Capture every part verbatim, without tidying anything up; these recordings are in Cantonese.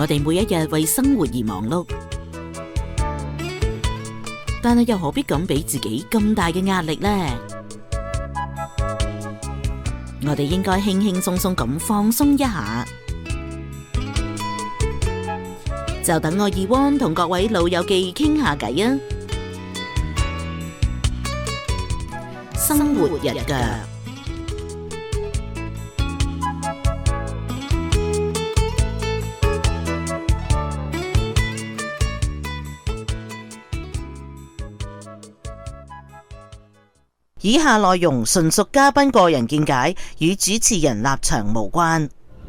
我哋每一日為生活而忙碌，但係又何必咁俾自己咁大嘅壓力呢？我哋應該輕輕鬆鬆咁放鬆一下。就等我二汪同各位老友記傾下偈啊！生活日腳。以下內容純屬嘉賓個人見解，與主持人立場無關。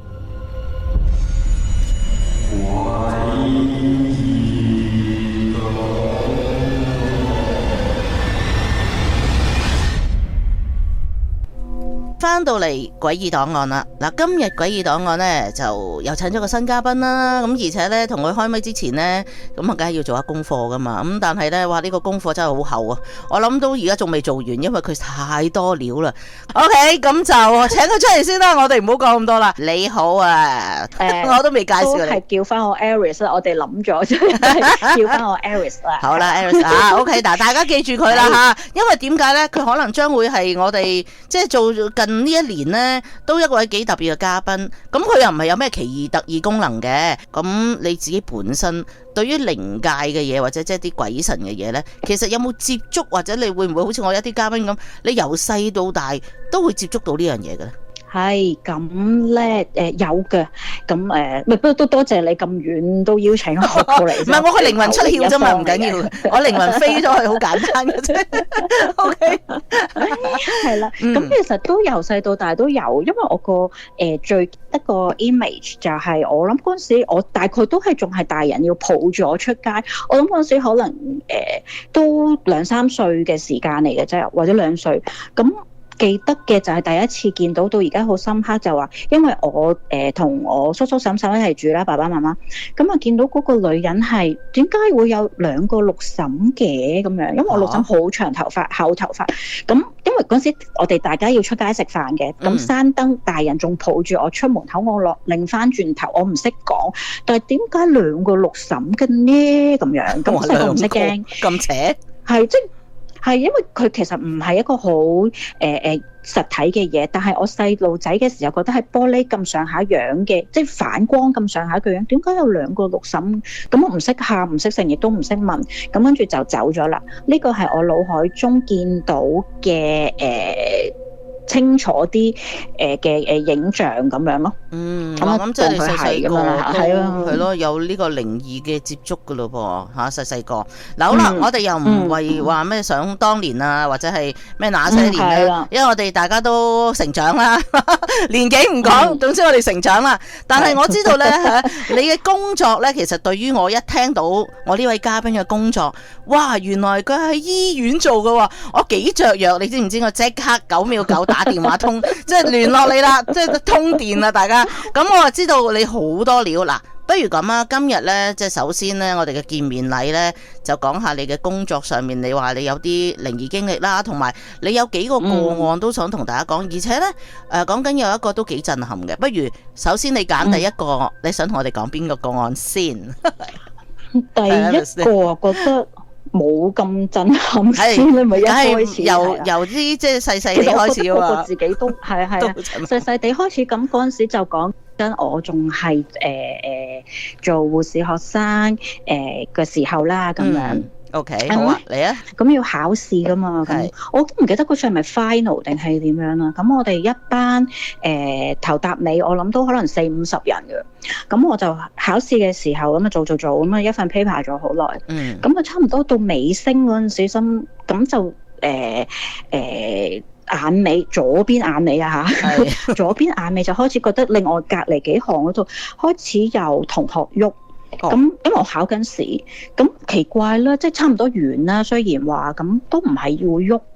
翻到嚟詭異檔案啦，嗱，今日詭異檔案呢，就又請咗個新嘉賓啦，咁而且呢，同佢開咪之前呢，咁啊梗係要做下功課噶嘛，咁但係呢，哇呢、呢個功課真係好厚啊，我諗到而家仲未做完，因為佢太多料啦。OK， 咁就請佢出嚟先啦，我哋唔好講咁多啦。你好啊，呃、我都未介紹你， 都係叫翻我 Aris 啦，我哋諗咗啫，叫翻我 Aris 啦。 好啦 ，Aris 啊，OK， 嗱，大家記住佢啦吓，因為點解呢？佢可能將會係我哋即係做近呢一年呢，都一位幾特別嘅嘉賓，咁佢又唔係有咩奇異特異功能嘅，咁你自己本身對於靈界嘅嘢或者即係啲鬼神嘅嘢呢，其實有冇接觸，或者你會唔會好似我一啲嘉賓咁，你由細到大都會接觸到呢樣嘢嘅咧？ 係咁咧，誒有嘅，咁誒，不過都多謝你咁遠都邀請我過嚟。唔係我個靈魂出竅啫嘛，唔緊要，我靈魂飛咗去好簡單嘅啫。O K， 係啦，咁其實都由細到大都有，因為我個誒最一個 image 就係我諗嗰陣時，我大概都係仲係大人要抱住我出街，我諗嗰陣時可能誒都兩三歲嘅時間嚟嘅啫，或者兩歲咁。記得嘅就係第一次見到，到而家好深刻，就話因為我誒同、呃、我叔叔嬸嬸一齊住啦，爸爸媽媽咁啊，見到嗰個女人係點解會有兩個六嬸嘅咁樣？因為我六嬸好長頭髮、厚頭髮，咁因為嗰時我哋大家要出街食飯嘅，咁閂燈，大人仲抱住我出門口，我落擰翻轉頭，我唔識講，但係點解兩個六嬸嘅呢？咁樣咁細個唔識驚， 咁扯係即係因為佢其實唔係一個好誒誒實體嘅嘢，但係我細路仔嘅時候覺得係玻璃咁上下樣嘅，即係反光咁上下嘅樣，點解有兩個六嬸？咁我唔識喊，唔識成，亦都唔識問，咁跟住就走咗啦。呢個係我腦海中見到嘅誒。呃清楚啲誒嘅誒影像咁樣咯， 嗯，我諗即係你細細個係啊， 係咯，有呢個靈異嘅接觸噶咯噃嚇，細細個嗱好啦，嗯、我哋又唔係話咩想當年啊，或者係咩那些年咧，嗯、因為我哋大家都成長啦，年紀唔講，總之我哋成長啦。但係我知道咧嚇，你嘅工作咧，其實對於我一聽到我呢位嘉賓嘅工作，哇，原來佢喺醫院做嘅喎，我幾雀躍，你知唔知？我即刻九秒九打電話通，即係聯絡你啦，即係通電啦，大家。咁我就知道你好多料嗱，不如咁啊，今日呢，即係首先呢，我哋嘅見面禮呢，就講下你嘅工作上面，你話你有啲靈異經歷啦，同埋你有幾個個案都想同大家講，而且呢，誒講緊有一個都幾震撼嘅。不如首先你揀第一個，嗯、你想同我哋講邊個個案先？ 第一個我覺得。冇咁震撼先，你咪一開始由由啲即係細細地開始啊嘛。 我自己都係係啊，細細地開始咁嗰陣時就講緊我仲係誒誒做護士學生誒嘅、呃、時候啦，咁樣。嗯 O K， 好啊，嚟啊！ 咁要考試噶嘛？咁我都唔記得嗰次係咪 final 定係點樣啦。咁我哋一班誒、呃、頭搭尾，我諗都可能四五十人嘅。咁我就考試嘅時候咁啊做做做咁啊一份 paper 咗好耐。嗯。咁啊差唔多到尾聲嗰陣時，心咁就誒誒、呃呃、眼尾左邊眼尾啊嚇，左邊眼尾就開始覺得另外隔離幾行嗰度開始有同學喐。咁、oh. 因為我考緊試，咁奇怪啦，即係差唔多完啦。雖然話咁都唔係要喐，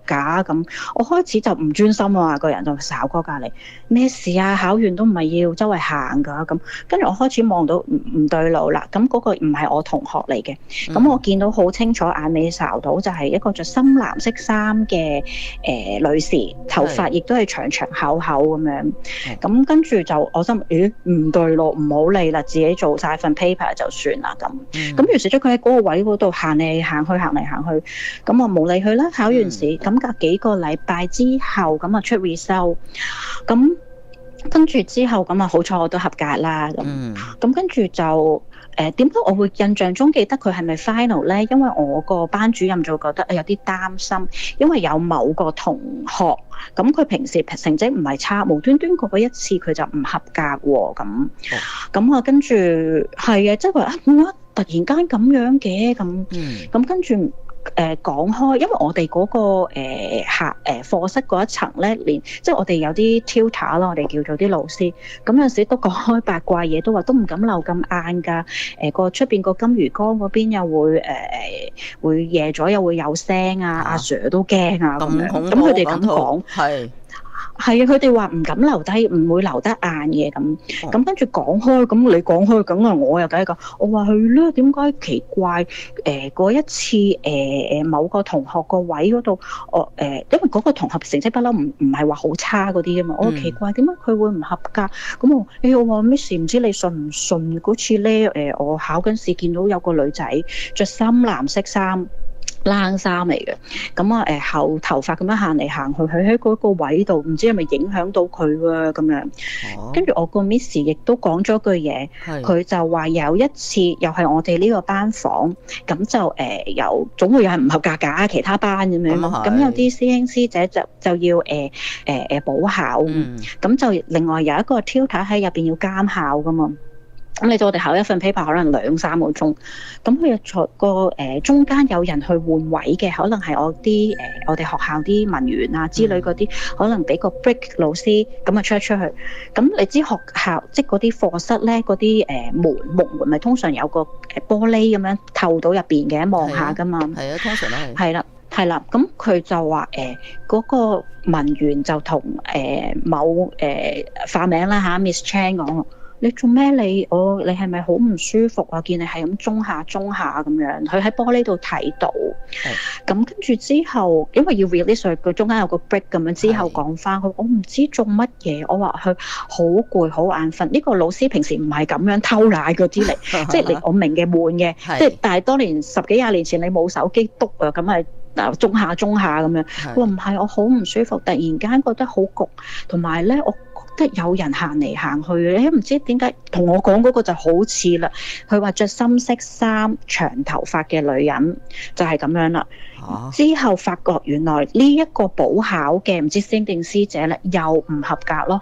㗎？咁我開始就唔專心啊，個人就睄過隔離，咩事啊？考完都唔係要周圍行㗎咁。跟住我開始望到唔唔對路啦，咁嗰個唔係我同學嚟嘅，咁、嗯、我見到好清楚眼尾睄到就係一個着深藍色衫嘅誒女士，頭髮亦都係長長厚厚咁樣，咁跟住就我心咦唔對路，唔好理啦，自己做晒份 paper 就算啦咁。咁、嗯、於是咗佢喺嗰個位嗰度行嚟行去行嚟行去，咁我冇理佢啦。考完試，咁、嗯、隔幾個禮拜之後，咁啊出 result， 咁跟住之後咁啊好彩我都合格啦。咁咁、嗯、跟住就誒點解我會印象中記得佢係咪 final 咧？因為我個班主任就覺得有啲擔心，因為有某個同學咁佢平時成績唔係差，無端端過一次佢就唔合格喎。咁咁啊跟住係啊，即係話啊點解突然間咁樣嘅咁咁跟住。誒、呃、講開，因為我哋嗰、那個誒客誒課室嗰一層咧，連即係我哋有啲 tutor 啦，我哋叫做啲老師，咁有陣時都講開八卦嘢，都話都唔敢留咁晏㗎。誒個出邊個金魚缸嗰邊又會誒誒、呃、會夜咗又會有聲啊，阿、啊、Sir 都驚啊咁樣。咁佢哋咁講係。係啊，佢哋話唔敢留低，唔會留得晏嘅咁。咁跟住講開，咁你講開，咁啊我又梗係講，我話佢咧點解奇怪？誒嗰一次誒誒某個同學個位嗰度，我誒因為嗰個同學成績不嬲，唔唔係話好差嗰啲啊嘛。我奇怪點解佢會唔合格？咁我誒我話 Miss 唔知你信唔信嗰次咧？誒我考緊試見到有個女仔着深藍色衫。冷衫嚟嘅，咁啊誒後頭髮咁樣行嚟行去，佢喺嗰個位度，唔知係咪影響到佢喎咁樣。跟住、哦、我個 Miss 亦都講咗句嘢，佢就話有一次又係我哋呢個班房，咁就誒、呃、有總會有人唔合格㗎，其他班咁樣。咁、嗯、有啲師兄師姐就就要誒誒誒補考，咁、嗯、就另外有一個 tutor 喺入邊要監考㗎嘛。咁你到我哋考一份 paper 可能兩三個鐘，咁佢又坐個誒中間有人去換位嘅，可能係我啲誒、呃、我哋學校啲文員啊之類嗰啲，嗯、可能俾個 break 老師咁啊出一出去。咁你知學校即係嗰啲課室咧，嗰啲誒門木門咪通常有個誒玻璃咁樣透到入邊嘅，望下噶嘛。係啊，通常都係。係啦，係啦，咁佢就話誒嗰個文員就同誒、呃、某誒、呃、化名啦嚇 Miss Chan 講。你做咩？你我你係咪好唔舒服啊？見你係咁中下中下咁樣，佢喺玻璃度睇到。咁跟住之後，因為要 release 佢，佢中間有個 break 咁樣，之後講翻佢，我唔知做乜嘢。我話佢好攰，好眼瞓。呢個老師平時唔係咁樣偷懶嗰啲嚟，即係你我明嘅悶嘅，即係但係當年十幾廿年前你冇手機篤啊，咁係嗱中下中下咁樣。佢話唔係，我好唔舒服，突然間覺得好焗，同埋咧我。即係有人行嚟行去咧，唔知點解同我講嗰個就好似啦。佢話着深色衫、長頭髮嘅女人就係咁樣啦。啊、之後發覺原來呢一個補考嘅唔知師兄定師姐咧，又唔合格咯。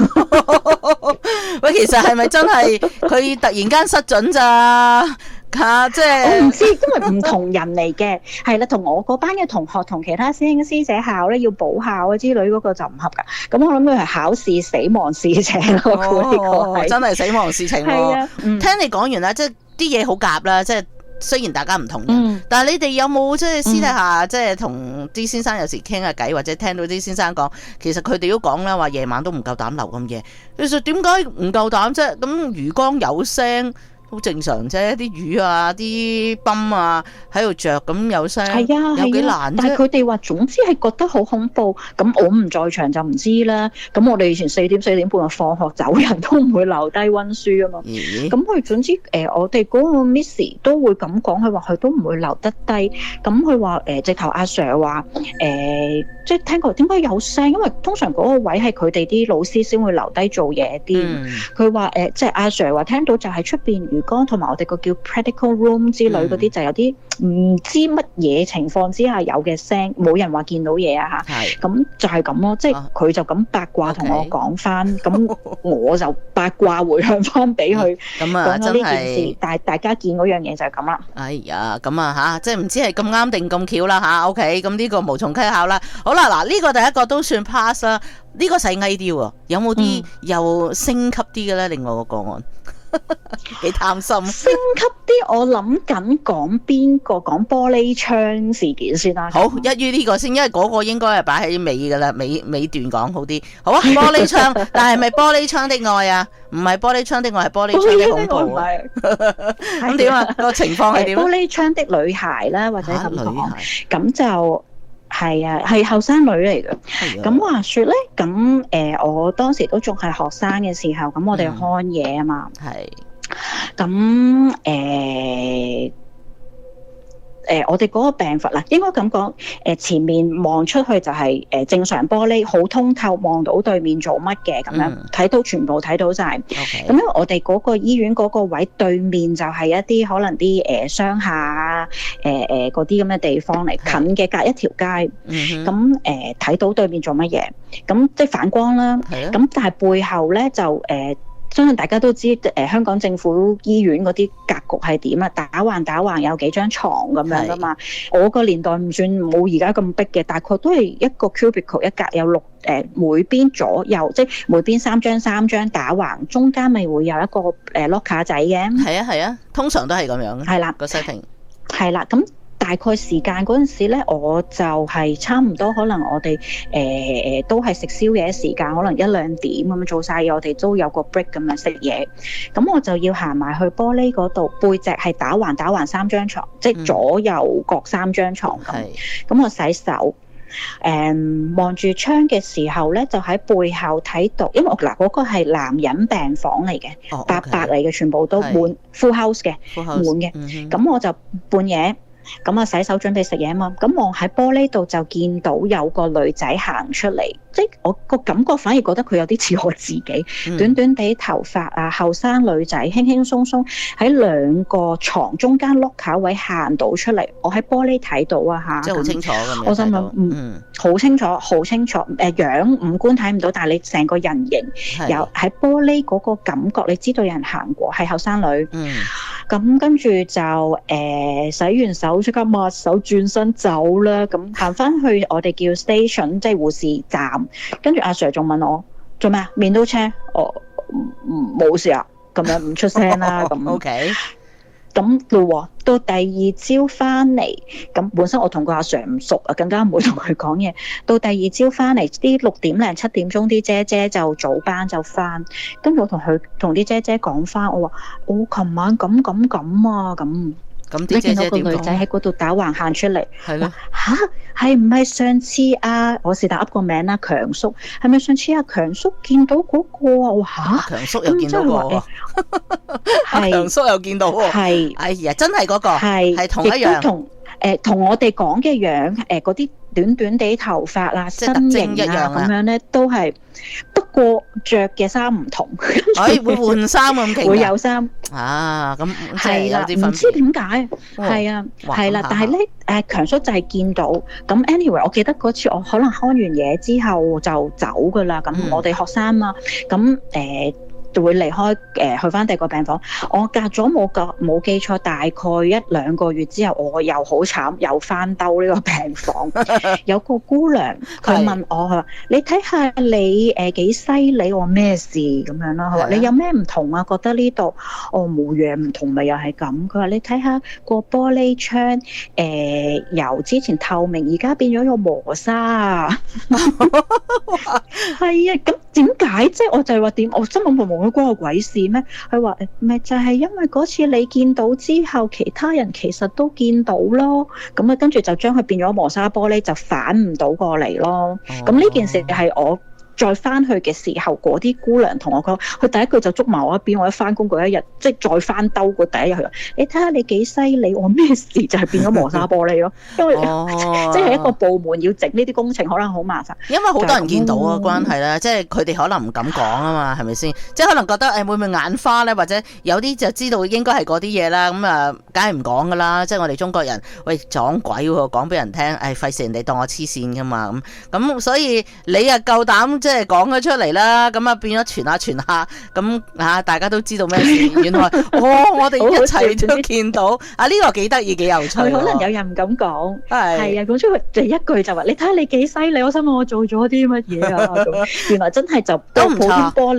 喂，其實係咪真係佢突然間失準咋？嚇！即係我唔知，因為唔同人嚟嘅，係啦，同我嗰班嘅同學同其他師兄師姐考咧，要補考啊之類嗰個就唔合格。咁我諗佢係考試死亡事情咯。 哦，真係死亡事情喎。係啊，嗯、聽你講完啦，即係啲嘢好夾啦，即係雖然大家唔同人，嗯、但係你哋有冇即係私底下、嗯、即係同啲先生有時傾下偈，或者聽到啲先生講，其實佢哋都講啦，話夜晚都唔夠膽留咁夜。其實點解唔夠膽啫？咁魚缸有聲。好正常啫，啲魚啊、啲泵啊喺度着，咁有聲，係啊，有幾難啫？ 但係佢哋話總之係覺得好恐怖，咁我唔在場就唔知啦。咁我哋以前四點四點半就放學走人，都唔會留低溫書啊嘛。咁佢、嗯、總之誒、呃，我哋嗰個 Miss 都會咁講，佢話佢都唔會留得低。咁佢話誒，直頭阿 Sir 話誒、呃，即係聽過點解有聲？因為通常嗰個位係佢哋啲老師先會留低做嘢啲。佢話誒，即係阿 Sir 話聽到就係出邊同埋我哋個叫 practical room 之類嗰啲，嗯、就有啲唔知乜嘢情況之下有嘅聲，冇人話見到嘢啊嚇。係咁就係咁咯，即係佢就咁八卦同我講翻，咁、啊 okay. 我就八卦回向翻俾佢。咁啊，真係，但係大家見嗰樣嘢就係咁啦。 哎呀，咁啊嚇，即係唔知係咁啱定咁巧啦嚇。OK，咁呢個無從稽考啦。好啦，嗱、這、呢個第一個都算 pass 啦。呢、這個細翳啲喎，有冇啲又升級啲嘅咧？另外個個案。 幾貪心。 升級啲，我諗緊講邊個講玻璃窗事件先啦。 好，一於呢個先，因為嗰個應該係擺喺尾㗎啦，尾尾段講好啲。好啊，玻璃窗，但係咪玻璃窗的愛啊？唔係玻璃窗的愛，係玻璃窗的恐怖啊！咁點啊？個情況係點？ 玻璃窗的女孩啦，或者咁講， 女孩咁就。係啊，係後生女嚟嘅。咁話説咧，咁誒、呃，我當時都仲係學生嘅時候，咁我哋看嘢啊嘛。 係、嗯。 咁誒誒，我哋嗰個病房嗱，應該咁講，誒、呃、前面望出去就係、是、誒、呃、正常玻璃，好通透，望到對面做乜嘅咁樣，睇、嗯、到全部睇到晒。咁因為我哋嗰個醫院嗰個位對面就係一啲可能啲誒、呃、商廈啊，誒誒嗰啲咁嘅地方嚟，近嘅隔一條街。咁誒睇到對面做乜嘢，咁即係反光啦。咁但係背後咧就誒。呃相信大家都知誒、呃、香港政府醫院嗰啲格局係點啊？打橫打橫有幾張床咁樣噶嘛。我個年代唔算冇而家咁逼嘅，大概都係一個 cubicle 一格有六誒、呃、每邊左右，即係每邊三張三張打橫，中間咪會有一個誒 locker 仔嘅。係啊係啊，通常都係咁樣。係啦，個 setting。係啦，咁。大概時間嗰陣時咧，我就係差唔多，可能我哋誒誒都係食宵夜時間，可能一兩點咁樣做晒嘢，我哋都有個 break 咁樣食嘢。咁我就要行埋去玻璃嗰度，背脊係打橫打橫三張床，即係左右各三張床咁。咁、嗯、我洗手，誒望住窗嘅時候咧，就喺背後睇到，因為我嗱嗰、嗰個係男人病房嚟嘅，八百嚟嘅，全部都滿 full house 嘅，滿嘅。咁、嗯、我就半夜。咁啊，洗手準備食嘢啊嘛，咁我喺玻璃度就見到有個女仔行出嚟，即係我個感覺反而覺得佢有啲似我自己，嗯、短短地頭髮啊，後生女仔輕輕鬆鬆喺兩個床中間 locker 位行到出嚟，我喺玻璃睇到啊嚇， 即係好清楚咁樣， 我心諗嗯，好清楚，好清楚，誒、呃、樣五官睇唔到，但係你成個人形有喺玻璃嗰個感覺，你知道有人行過，係後生女，嗯，咁跟住就誒、呃、洗完手。即刻抹手轉身走啦，咁行翻去我哋叫 station， 即係護士站，跟住阿 Sir 仲問我做咩啊？面都青，哦，冇事啊，咁樣唔出聲啦，咁 OK， 咁咯，到第二朝翻嚟，咁本身我同個阿 Sir 唔熟啊，更加唔會同佢講嘢。到第二朝翻嚟，啲六點零七點鐘啲姐姐就早班就翻，跟住我同佢同啲姐姐講翻，我話我琴晚咁咁咁啊咁。你見到個女仔喺嗰度打橫行出嚟，係咯嚇，係唔係上次啊？我是但噏個名啦，強叔係咪上次阿強叔見到嗰個啊？我嚇， 強叔又見到喎，係強叔又見到喎，係，哎呀，真係嗰個係係同一樣，同誒同我哋講嘅樣誒嗰啲短短地頭髮啊、身形啊咁樣咧，都係不過着嘅衫唔同， 哎會換衫咁勁， 會有衫。 啊，咁係啦，唔知點解，係啊，係啦，但係咧，誒強叔就係見到，咁 anyway，我記得嗰次我可能看完嘢之後就走噶啦，咁我哋學生嘛，咁誒就會離開誒去翻第二個病房。我隔咗冇隔冇記錯，大概一兩個月之後，我又好慘，又翻兜呢個病房。有個姑娘佢問我，佢話：你睇下你誒幾犀利，我咩事咁樣啦？佢話：你有咩唔同啊？覺得呢度我冇嘢唔同，咪又係咁。佢話：你睇下個玻璃窗誒、呃，由之前透明，而家變咗有磨砂啊！係啊，咁點解啫？我就係話點？我心諗冇。關我鬼事咩？佢話誒，咪就係因為嗰次你見到之後，其他人其實都見到咯。咁啊，跟住就將佢變咗磨砂玻璃，就反唔到過嚟咯。咁呢件事係我再翻去嘅時候，嗰啲姑娘同我講，佢第一句就捉埋我一邊。我一翻工嗰一日，即係再翻兜個第一日，佢話：你睇下你幾犀利，我咩事就係變咗磨砂玻璃咯。因為、哦、即係一個部門要整呢啲工程，可能好麻煩。因為好多人見到啊，關係啦，即係佢哋可能唔敢講啊嘛，係咪先？即係可能覺得誒會唔會眼花咧，或者有啲就知道應該係嗰啲嘢啦。咁啊，梗係唔講噶啦。即係我哋中國人，喂撞鬼喎，講俾人聽，誒費事人哋當我黐線噶嘛咁。咁所以你啊夠膽即係講咗出嚟啦，咁啊變咗傳下傳下，咁啊大家都知道咩事。原來哦，我哋一齊都見到啊，呢個幾得意幾有趣。可能有人唔敢講，係係啊，講出去就一句就話：你睇下你幾犀利，我心諗我做咗啲乜嘢啊？原來真係就都普通玻璃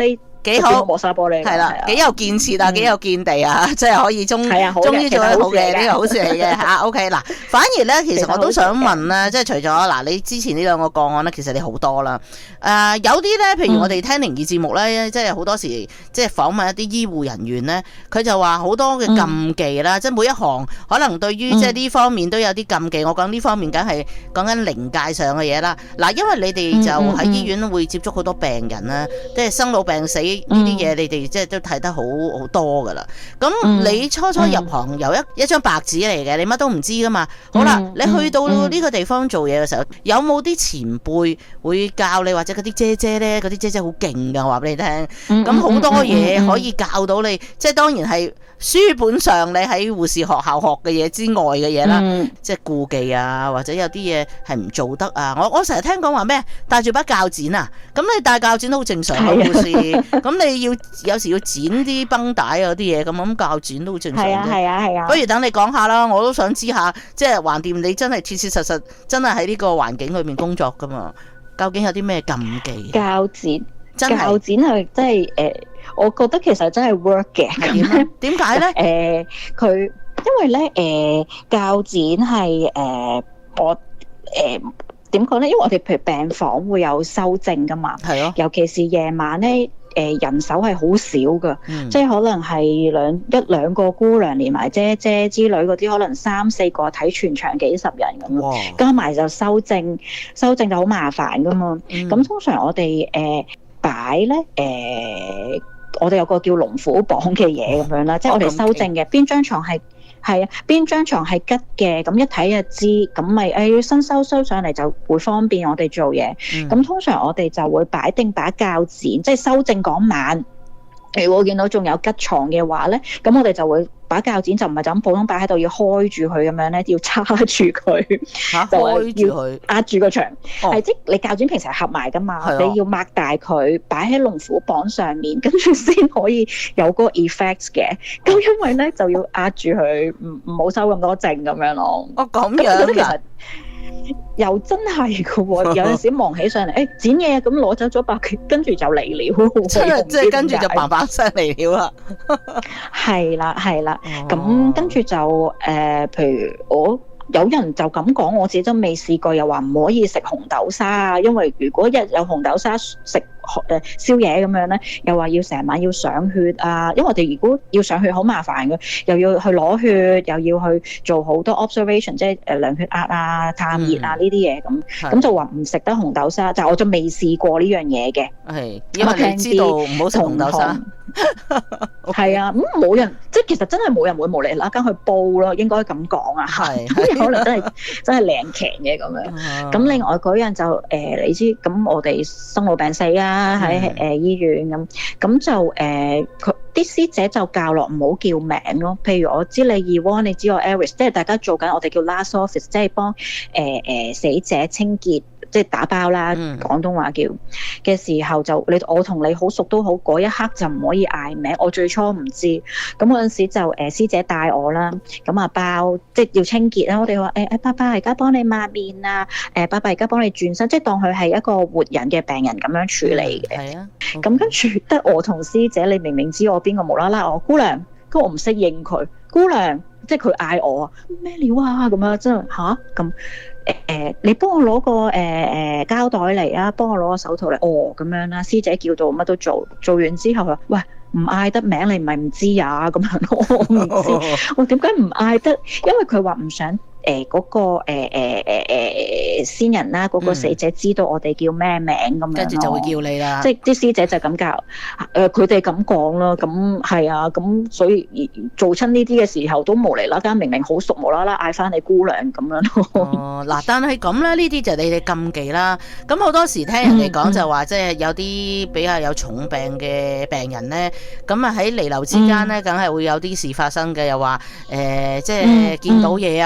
幾好磨砂玻璃， 係啦，幾有建設啊，幾有見地啊，即係可以終終於做得好嘅，呢個好事嚟嘅嚇。OK 嗱，反而咧，其實我都想問咧，即係除咗嗱，你之前呢兩個個案咧，其實你好多啦。誒有啲咧，譬如我哋聽靈異節目咧，即係好多時即係訪問一啲醫護人員咧，佢就話好多嘅禁忌啦，即係每一行可能對於即係呢方面都有啲禁忌。我講呢方面梗係講緊靈界上嘅嘢啦。嗱，因為你哋就喺醫院會接觸好多病人啦，即係生老病死。呢啲嘢你哋即係都睇得好好多噶啦，咁你初初入行由一一張白紙嚟嘅，你乜都唔知噶嘛。好啦，你去到呢個地方做嘢嘅時候，有冇啲前輩會教你，或者嗰啲姐姐咧，嗰啲姐姐好勁噶，我話俾你聽。咁好多嘢可以教到你，即係當然係書本上你喺護士學校學嘅嘢之外嘅嘢啦，即係顧忌啊，或者有啲嘢係唔做得啊。我我成日聽講話咩，帶住把鉸剪啊，咁你帶鉸剪都好正常嘅護士。咁你要有時要剪啲繃帶啊啲嘢，咁咁鉸剪都好正常嘅。係啊係啊係啊。不如等你講下啦，我都想知下，即係橫掂你真係切切實實真係喺呢個環境裏面工作噶嘛？究竟有啲咩禁忌？鉸剪，真係鉸剪係真係誒，我覺得其實真係 work 嘅。係點咧？點解咧？誒，佢因為咧誒鉸剪係誒我誒。點講咧？因為我哋譬如病房會有修正噶嘛，係咯。尤其是夜晚咧，誒人手係好少噶，嗯、即係可能係兩一兩個姑娘連埋姐姐之類嗰啲，可能三四個睇全場幾十人咁咯。哇加埋就修正，修正就好麻煩噶嘛。咁、嗯、通常我哋誒擺咧誒，我哋有個叫龍虎榜嘅嘢咁樣啦，哦、即係我哋修正嘅邊張床係。係啊，邊張床係吉嘅，咁一睇就知，咁咪誒新收收上嚟就會方便我哋做嘢。咁、嗯、通常我哋就會擺定把鉸剪，即係修正嗰晚。如果見到仲有吉床嘅話咧，咁我哋就會把鉸剪就唔係就咁普通擺喺度，要開住佢咁樣咧，要叉住佢，啊、就開住佢壓住個牆。係、哦、即係你鉸剪平時係合埋噶嘛，的你要擘大佢，擺喺龍虎榜上面，跟住先可以有嗰個 effect 嘅。咁因為咧就要壓住佢，唔唔好收咁多正咁樣咯。哦，咁樣其實又真係噶喎，有陣時望起上嚟，誒、欸、剪嘢咁攞走咗百幾，跟住就嚟了，即係即係跟住就嘭嘭聲嚟了啦。係啦係啦，咁、哦、跟住就誒、呃，譬如我。有人就咁講，我自己都未試過，又話唔可以食紅豆沙啊，因為如果一有紅豆沙食誒宵夜咁樣咧，又話要成晚要上血啊，因為我哋如果要上血好麻煩嘅，又要去攞血，又要去做好多 observation， 即係誒量血壓啊、探熱啊呢啲嘢咁，咁、嗯、就話唔食得紅豆沙，但係我就未試過呢樣嘢嘅。係，因為你知道唔好食紅豆沙。係啊，咁冇人，即係其實真係冇人會無厘啦更去煲咯，應該咁講啊。係，可能真係真係靚強嘅咁樣。咁另外嗰樣就誒、呃，你知咁我哋生老病死啊，喺誒、呃、醫院咁，咁就誒佢啲師姐就教落唔好叫名咯。譬如我知你 Yvonne， 你知我 Aris， 即係大家做緊我哋叫 last office， 即係幫誒誒死者清潔。即係打包啦，廣東話叫嘅時候就你我同你好熟都好，嗰一刻就唔可以嗌名。我最初唔知，咁嗰陣時就誒師姐帶我啦，咁啊包即係要清潔啦。我哋話誒誒，爸爸而家幫你抹面啊，誒爸爸而家幫你轉身，即係當佢係一個活人嘅病人咁樣處理嘅。係啊，咁跟住得我同師姐，你明明知我邊個無啦啦，我姑娘，咁我唔識應佢，姑娘，即係佢嗌我啊咩料啊咁樣，真係吓咁。誒、呃，你幫我攞個誒誒膠袋嚟啊，幫我攞個手套嚟，哦咁樣啦。師姐叫到乜都做，做完之後話，喂，唔嗌得名，你唔係唔知啊？咁樣我唔知，我點解唔嗌得？因為佢話唔想。誒嗰、呃那個誒誒誒誒先人啦，嗰、那個死者知道我哋叫咩名咁樣，跟住就會叫你啦。即係啲師姐就咁教，誒佢哋咁講咯。咁係啊，咁所以做親呢啲嘅時候都無厘啦間，明明好熟，無啦啦嗌翻你姑娘咁樣咯。哦，嗱，但係咁咧，呢啲就你哋禁忌啦。咁好多時聽人哋講就話，即係、嗯、有啲比較有重病嘅病人咧，咁啊喺彌留之間咧，梗係會有啲事發生嘅。又話誒，即、呃、係、就是、見到嘢啊，佢哋會。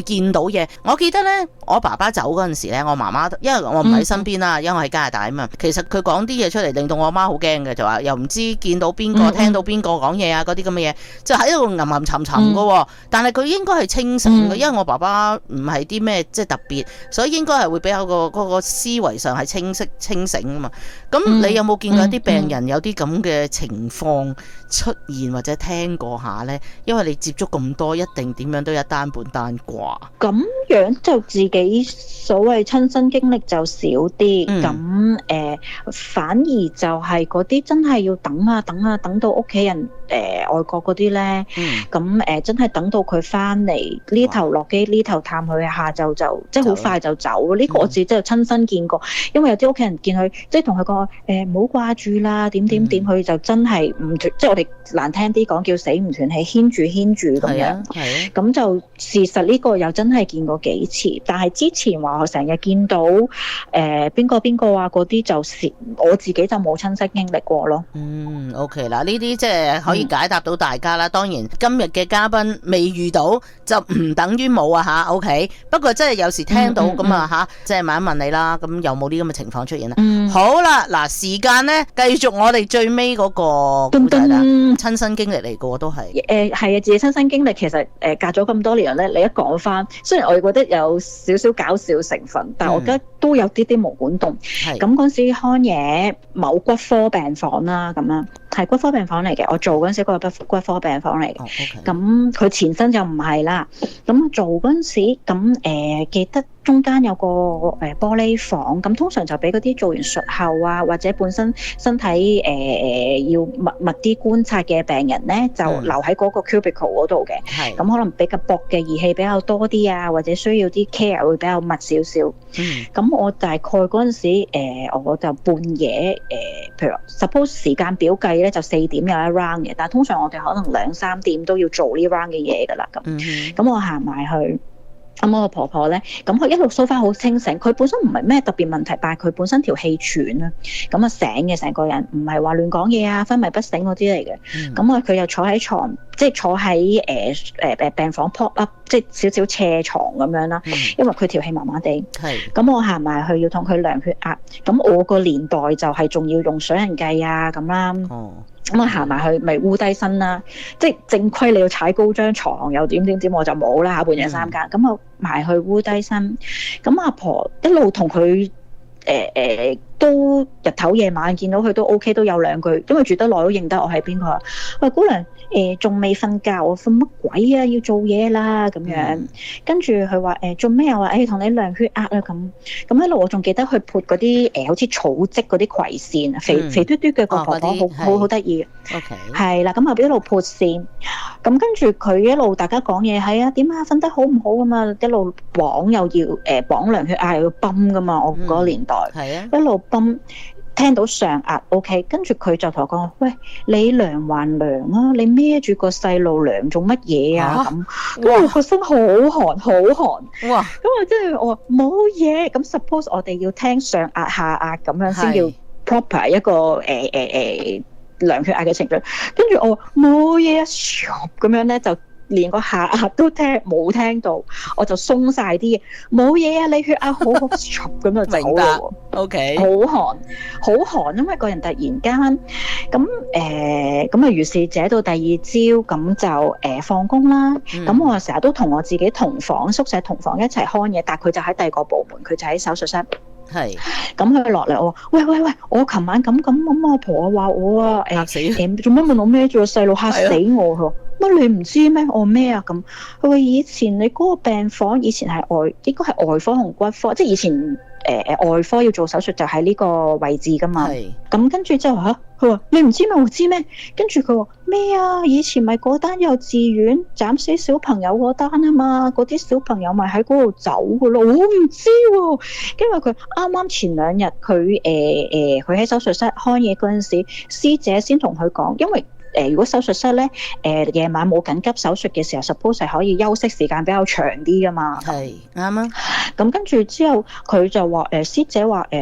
見到嘢。我記得咧，我爸爸走嗰陣時咧，我媽媽因為我唔喺身邊啦，因為我喺加拿大啊嘛。其實佢講啲嘢出嚟，令到我媽好驚嘅，就話又唔知見到邊個、嗯、聽到邊個講嘢啊，嗰啲咁嘅嘢，就喺度吟吟沉沉嘅。嗯、但係佢應該係清醒嘅，因為我爸爸唔係啲咩即係特別，所以應該係會比較個嗰個思維上係清晰清醒啊嘛。咁你有冇見過一啲病人有啲咁嘅情況出現或者聽過下呢？因為你接觸咁多，一定點樣都有單半單啩。 咁樣就自己所謂親身經歷就少啲，咁誒、嗯呃、反而就係嗰啲真係要等啊等啊，等到屋企人誒、呃、外國嗰啲呢。咁誒、嗯呃、真係等到佢翻嚟呢頭落機呢頭探佢，下晝就即係好快就走。呢、呢個我自己真係親身見過，嗯、因為有啲屋企人見佢即係同佢講誒唔好掛住啦，點點點，佢、嗯、就真係唔即係我哋難聽啲講叫死唔斷氣，牽住牽住咁樣。係啊，咁就事實呢個又真係見過幾次，但係之前話我成日見到誒邊個邊個啊嗰啲，就是我自己就冇親身經歷過咯。嗯 ，OK 啦，呢啲即係可以解答到大家啦。嗯、當然今日嘅嘉賓未遇到就唔等於冇啊吓 OK， 不過即係有時聽到咁啊吓，即係問一問你啦。咁有冇呢咁嘅情況出現啊？嗯、好啦，嗱時間咧繼續我哋最尾嗰個故仔啦，親身經歷嚟個都係誒係啊，自己親身經歷其實誒、呃、隔咗咁多年咧，你一講翻，雖然我覺得有少少搞笑成分，但係我覺得都有啲啲毛管戙。咁嗰、嗯、時看嘢某骨科病房啦，咁樣係骨科病房嚟嘅。我做嗰陣時嗰個骨科病房嚟嘅。咁佢、哦 okay、前身就唔係啦。咁做嗰陣時，咁誒、呃、記得中間有個誒玻璃房，咁通常就俾嗰啲做完術後啊，或者本身身體誒誒、呃、要密密啲觀察嘅病人咧，就留喺嗰個 cubicle 嗰度嘅。係、嗯。咁可能比較薄嘅儀器比較多啲啊，或者需要啲 care 會比較密少少。嗯。咁我大概嗰陣時、呃，我就半夜誒、呃，譬如 suppose 時間表計咧，就四點有一 round 嘅，但係通常我哋可能兩三點都要做呢 round 嘅嘢㗎啦。咁。嗯。咁我行埋去。咁我個婆婆咧，咁佢一路蘇翻好清醒，佢本身唔係咩特別問題，但係佢本身條氣喘啦，咁啊醒嘅成個人，唔係話亂講嘢啊、昏迷不醒嗰啲嚟嘅。咁啊佢又坐喺床，即係坐喺誒誒誒病房 pop up，即係少少斜床咁樣啦。嗯、因為佢條氣麻麻地。係是。咁我行埋去要同佢量血壓，咁我個年代就係仲要用水銀計啊咁啦。哦。咁我行埋去咪烏低身啦，即係正規你要踩高張床又點點點，我就冇啦，半夜三更。咁、嗯、我埋去烏低身，咁阿婆一路同佢誒誒都日頭夜晚見到佢都 OK， 都有兩句，因為住得耐都認得我係邊個。喂，姑娘誒仲未瞓覺，我瞓乜鬼啊？要做嘢啦咁樣。嗯、跟住佢話誒做咩啊？話誒同你量血壓啊咁。咁一路我仲記得佢潑嗰啲誒好似草織嗰啲葵扇啊，肥、嗯、肥嘟嘟嘅個婆婆好好好得意。OK。係啦，咁啊一路潑扇，咁跟住佢一路大家講嘢，係啊點啊瞓得好唔好咁啊？一路綁又要誒綁量血壓又要泵噶嘛，我嗰個年代。係啊、嗯。一路泵。聽到上壓 OK， 跟住佢就同我講：喂，你量還量啊！你孭住個細路量做乜嘢啊？咁，跟住個心好寒好寒。哇！咁啊，即係我話冇嘢。咁 suppose 我哋要聽上壓下壓咁樣先叫 proper 一個誒誒誒量血壓嘅程序。跟住我話冇嘢啊，咁樣咧就。連個下壓都聽冇聽到，我就鬆晒啲嘢，冇嘢啊！你血壓好好，咁就走啦。O K， 好寒，好寒，因為個人突然間咁誒，咁啊，如是者到第二朝咁就誒放工啦。咁、嗯、我成日都同我自己同房宿舍同房一齊看嘢，但係佢就喺第二個部門，佢就喺手術室。係，咁佢落嚟我話：喂喂喂，我琴晚咁咁咁，阿婆話我啊誒誒，做乜問我孭住個細路嚇死我？佢話乜你唔知咩？我咩啊咁？佢話以前你嗰個病房以前係外，應該係外科同骨科，即係以前誒誒外科要做手術就喺呢個位置噶嘛。係，咁跟住之後嚇，佢話你唔知咩？我知咩？跟住佢話咩啊？以前咪嗰單幼稚園斬死小朋友嗰單啊嘛，嗰啲小朋友咪喺嗰度走噶咯。我唔知喎，因為佢啱啱前兩日佢誒誒佢喺手術室開嘢嗰陣時，師姐先同佢講，因為。誒、呃，如果手術室咧，誒、呃、夜晚冇緊急手術嘅時候 suppose 係可以休息時間比較長啲噶嘛。係啱啊。咁跟住之後，佢就話誒、呃、師姐話誒、呃，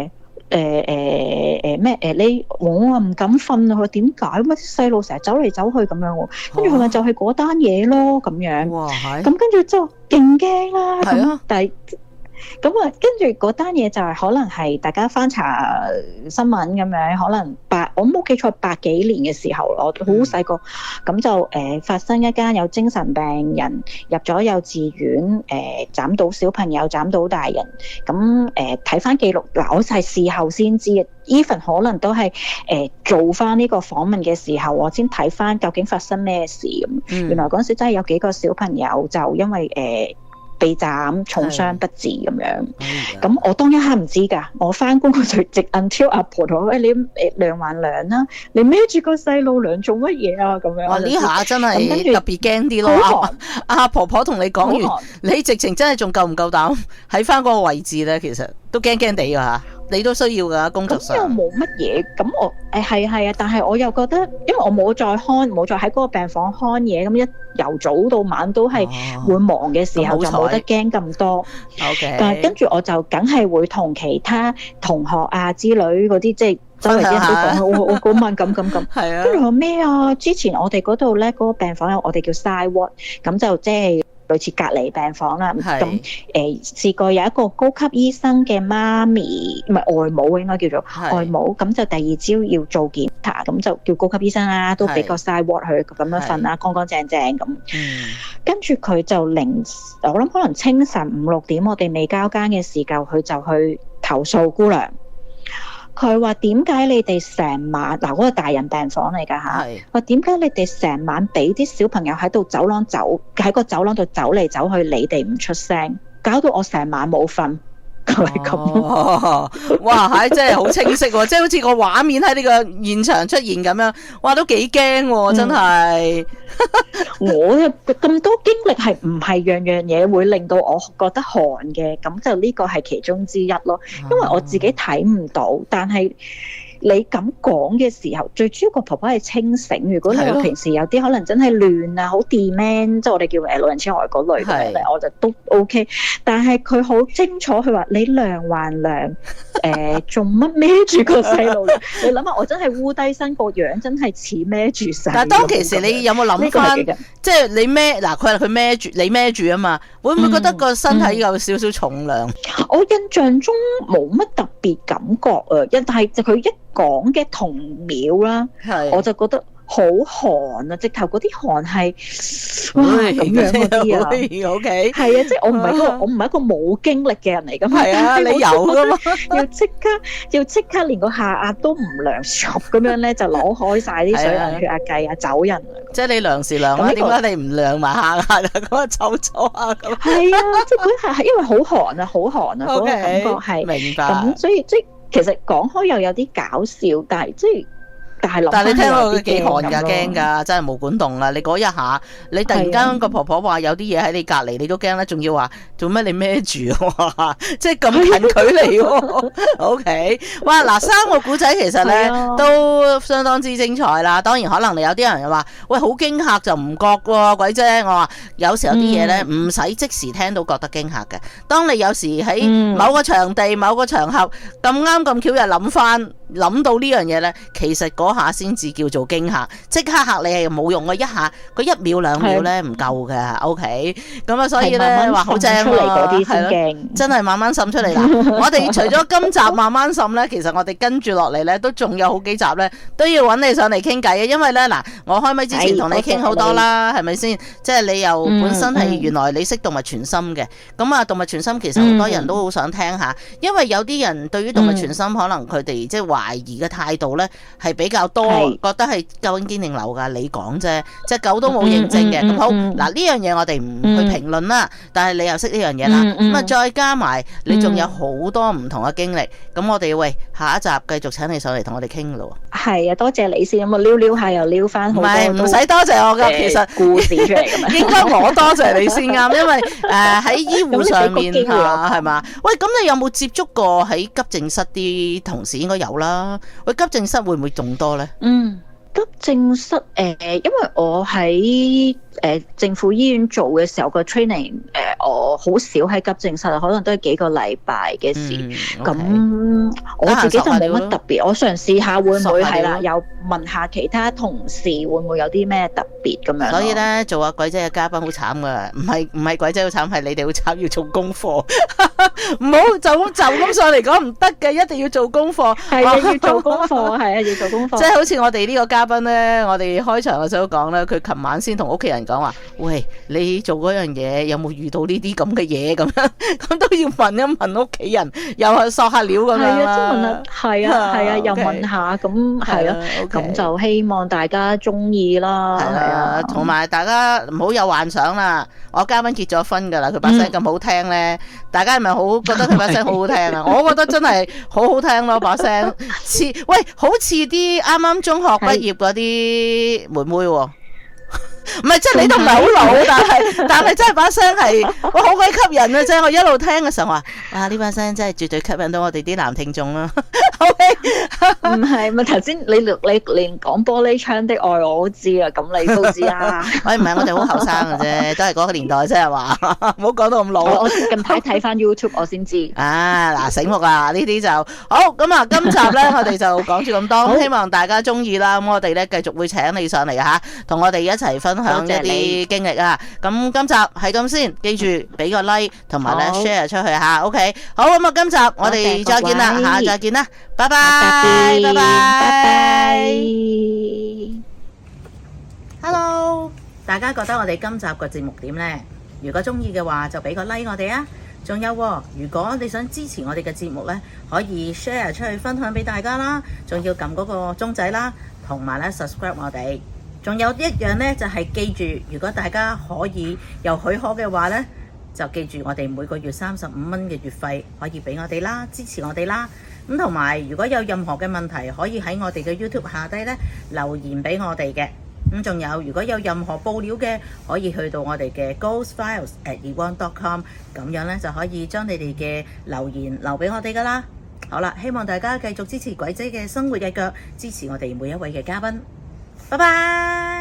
誒誒誒咩誒你我啊唔敢瞓啊，佢話點解？乜啲細路成日走嚟走去咁樣喎，跟住佢話就係嗰單嘢咯咁樣。哇，係。咁跟住就勁驚啦。係啊。但係咁啊，跟住嗰單嘢就係可能係大家翻查新聞咁樣，可能八我冇記錯八幾年嘅時候，我好細個，咁、嗯、就誒、呃、發生一間有精神病人入咗幼稚園，誒、呃、斬到小朋友，斬到大人，咁誒睇翻記錄，嗱我係事後先知嘅 ，even 可能都係誒、呃、做翻呢個訪問嘅時候，我先睇翻究竟發生咩事咁。嗯、原來嗰陣時真係有幾個小朋友就因為誒。呃被斬重傷不治咁樣，咁我當一刻唔知㗎，我翻工佢就直 until 阿婆同我話：你誒量還量啦，你孭住個細路量做乜嘢啊？咁樣。哇！呢下真係特別驚啲咯。阿婆婆同你講完，你直情真係仲夠唔夠膽喺翻嗰個位置咧？其實都驚驚地㗎嚇。你都需要㗎，工作上。咁又冇乜嘢，咁我誒係係啊，但係我又覺得，因為我冇再看，冇再喺嗰個病房看嘢，咁一由早到晚都係會忙嘅時候，就冇得驚咁多。OK。但係跟住我就梗係會同其他同學啊之類嗰啲，即係周圍啲人都講我我嗰晚咁咁咁。係啊。跟住話咩啊？之前我哋嗰度咧，嗰個病房有我哋叫 side ward，咁就即係類似隔離病房啦，咁誒、呃、試過有一個高級醫生嘅媽咪，唔係外母應該叫做外母，咁就第二朝要做檢查，咁就叫高級醫生啦，都俾個 side ward 佢咁樣瞓啦，乾乾淨淨咁。跟住佢就凌，我諗可能清晨五六點，我哋未交更嘅時候，佢就去投訴姑娘。佢話點解你哋成晚嗱嗰個大人病房嚟㗎嚇？話點解你哋成晚俾啲小朋友喺度走廊走喺個走廊度走嚟走去，你哋唔出聲，搞到我成晚冇瞓。係咁、哦，哇！係真係好清晰喎，即係好似個畫面喺呢個現場出現咁樣，哇！都幾驚喎，真係。嗯、我咁多經歷係唔係樣樣嘢會令到我覺得寒嘅？咁就呢個係其中之一咯，因為我自己睇唔到，但係。你咁講嘅時候，最主要個婆婆係清醒。如果你話平時有啲可能真係亂啊，好 demand，即係我哋叫誒老人痴呆嗰類嘅咧，我就都 OK。但係佢好清楚，佢話你量還量，誒做乜孭住個細路？你諗下，我真係烏低身個樣，真係似孭住細。但係當其時你有冇諗翻？即係你孭嗱，佢話佢孭住，你孭住啊嘛，會唔會覺得個身體有少少重量？嗯嗯、我印象中冇乜特別感覺啊，一但係就佢一講嘅同秒啦，我就覺得好寒啊！直頭嗰啲寒係哇咁樣嗰啲啊，OK，係啊，即係我唔係一個我唔係一個冇經歷嘅人嚟㗎嘛，係啊，你有㗎嘛？要即刻要即刻連個下壓都唔量熟咁樣咧，就攞開晒啲水銀血壓計啊，走人啊！即係你量時量啊，點解你唔量埋下壓啊？咁啊走咗啊咁。係啊，即係佢係因為好寒啊，好寒啊，嗰個感覺係明白。咁所以即係。其實講開又有啲搞笑，但係即係，但係但係你聽到佢幾寒㗎，驚㗎，真係毛管戙啊！你嗰一下，你突然間個婆婆話有啲嘢喺你隔離，你都驚啦，仲要話做咩你孭住啊？即係咁近距離喎。O K， 哇嗱，三個古仔其實咧都相當之精彩啦。當然可能你有啲人又話，喂好驚嚇就唔覺喎，鬼啫！我話有時有啲嘢咧唔使即時聽到覺得驚嚇嘅。當你有時喺某個場地、某個場合咁啱咁巧又諗翻諗到呢樣嘢咧，其實嗰下先至叫做驚嚇，即刻嚇你係冇用嘅，一下佢一秒兩秒咧唔夠嘅。O K， 咁啊，所以咧話好正喎，係咯，真係慢慢滲出嚟啦。我哋除咗今集慢慢滲咧，其實我哋跟住落嚟咧都仲有好幾集咧都要揾你上嚟傾偈嘅，因為咧嗱，我開咪之前同你傾好多啦，係咪先？即係你又本身係原來你識動物傳心嘅，咁啊動物傳心其實好多人都好想聽下，因為有啲人對於動物傳心可能佢哋即係懷疑嘅態度咧係比較多，覺得係究竟堅定流㗎，你講啫，隻狗都冇認證嘅。咁好嗱，呢樣嘢我哋唔去評論啦，但係你又識呢樣嘢啦，咁啊再加埋你仲有好多唔同嘅經歷，咁我哋喂下一集繼續請你上嚟同我哋傾咯。係啊，多謝你先，咁啊撩撩下又撩翻好多，唔係唔使多謝我噶，其實故事出嚟㗎嘛，應該我多謝你先啱，因為誒喺醫護上面嚇係嘛？喂，咁你有冇接觸過喺急症室啲同事？應該有啦。喂，急症室會唔會仲多咧？嗯。急症室誒、呃，因為我喺誒、呃、政府醫院做嘅時候個 training 誒、呃， 我好少喺急症室，可能都係幾個禮拜嘅事。咁、 嗯 okay、 我自己就冇乜特別，我嘗試下會唔會係啦，又問下其他同事會唔會有啲咩特別咁樣。 所以咧，做阿鬼仔嘅嘉賓好慘噶，唔係唔係鬼仔好慘，係你哋好慘，要做功課。唔好就咁就咁上嚟講唔得嘅，一定要做功課。 係啊，要做功課，係啊，要做功課。 即係好似我哋呢個嘉賓咧，我哋開場嘅時候講咧，佢琴晚先同屋企人講話，喂，你做嗰樣嘢有冇遇到呢啲咁嘅嘢咁樣？咁都要問一問屋企人，又去索下料咁樣啦。 係啊，係啊，又問下，咁係啊，咁就希望大家中意啦。係啊， 同埋大家唔好有幻想啦。我嘉賓結咗婚噶啦，佢把聲咁好聽咧，大家係咪好覺得佢把聲好好聽啊？我覺得真係好好聽咯，把聲似喂，好似啲啱啱中學畢業嗰啲妹妹喎。唔係，即係你都唔係好老，但係但係真係把聲係我好鬼吸引啊！即係我一路聽嘅時候話，哇呢把聲真係絕對吸引到我哋啲男聽眾啦。O K， 唔係唔係頭先你你連講玻璃窗的愛我都知啊，咁你都知啊。 喂，唔係我哋好後生嘅啫，都係嗰個年代啫係嘛，唔好講到咁老。 我近排睇翻 YouTube 我先知。 啊嗱，醒目啊！呢啲就好咁啊。今集咧我哋就講住咁多，希望大家中意啦。咁我哋咧繼續會請你上嚟吓，同我哋一齊分享一啲經歷啊！咁今集係咁先，記住俾個 like 同埋咧 share 出去吓。OK， 好咁啊！今集我哋再見啦，下再見啦，拜拜，拜拜，拜拜。Hello， 大家覺得我哋今集個節目點呢？如果中意嘅話，就俾個 like 我哋啊！仲有，如果你想支持我哋嘅節目呢，可以 share 出去分享俾大家啦，仲要撳嗰個鐘仔啦，同埋咧 subscribe 我哋。仲有一樣呢，就係記住，如果大家可以有許可嘅話呢，就記住我哋每個月三十五蚊嘅月費可以俾我哋啦，支持我哋啦。咁同埋如果有任何嘅問題，可以喺我哋嘅 YouTube 下低呢留言俾我哋嘅。咁仲有，如果有任何報料嘅，可以去到我哋嘅 ghost files at eone dot com， 咁樣呢，就可以將你哋嘅留言留俾我哋噶啦。好啦，希望大家繼續支持鬼仔嘅生活日腳，支持我哋每一位嘅嘉賓。拜拜。